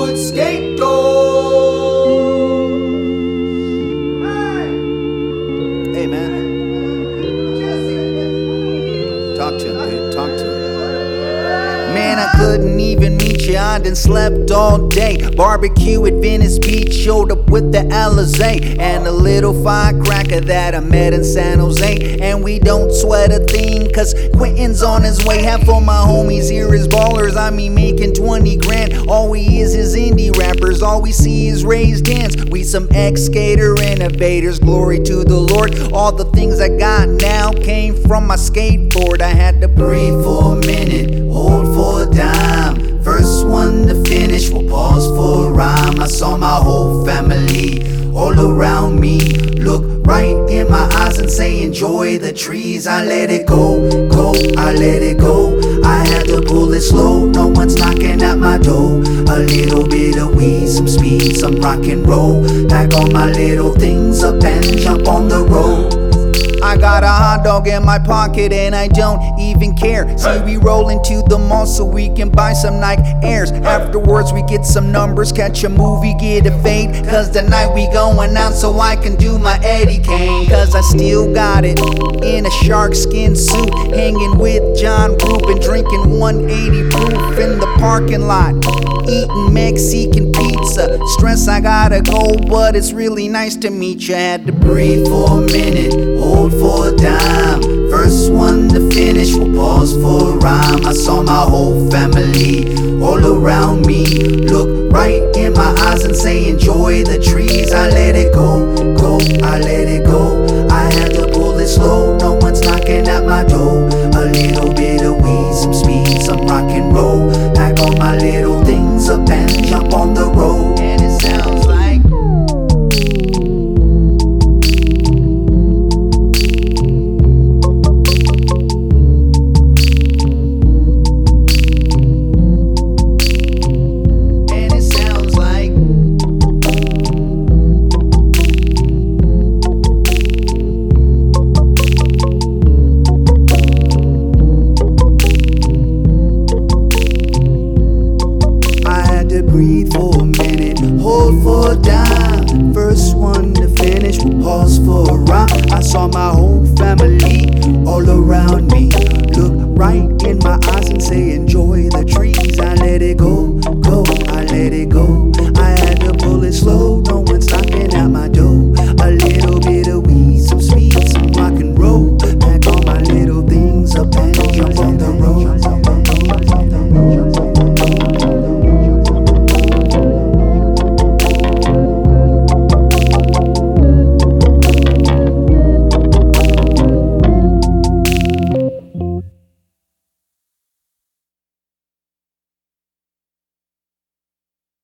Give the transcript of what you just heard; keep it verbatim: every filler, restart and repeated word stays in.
would skate doors. Hey man, talk to him, dude. Talk to him. Man, I couldn't even meet you, I done slept all day. Barbecue at Venice Beach, showed up with the Alizé and a little firecracker that I met in San Jose. And we don't sweat a thing, cause Quentin's on his way. Half of my homies here is ballers, I mean making twenty grand. All we is is indie rappers, all we see is raised hands. We some ex-skater innovators, glory to the Lord. All the things I got now came from my skateboard. I had to breathe for a minute, hold for a dime. First one to finish, we'll pause for a rhyme. I saw my whole family all around me, look right in my eyes and say enjoy the trees. I let it go, go, I let it go. I had to pull it slow, no one's knocking at my door. A little bit of weed, some speed, some rock and roll. Pack all my little things up and jump on the road. I got a hot dog in my pocket and I don't even care. See, we roll into the mall so we can buy some Nike Airs. Afterwards we get some numbers, catch a movie, get a fade. Cause tonight we going out so I can do my Eddie Kane. Cause I still got it in a shark skin suit, hanging with John Rubin, drinking one eighty proof in the parking lot, eating Mexican pizza. Stress I gotta go, but it's really nice to meet you. Had to breathe for a minute, hold for a dime. First one to finish, we'll pause for a rhyme. I saw my whole family all around me, look right in my eyes and say enjoy the trees. I let it go, go, I let it go. I had to pull it slow, no one's knocking at my door. A little bit of weed, some speed, some rock and roll. Pack all my little things up and jump on the road. And it sounds like breathe for a minute, hold for a dime. First one to finish, we'll pause for a rhyme. I saw my whole family all around me, look right in my eyes and say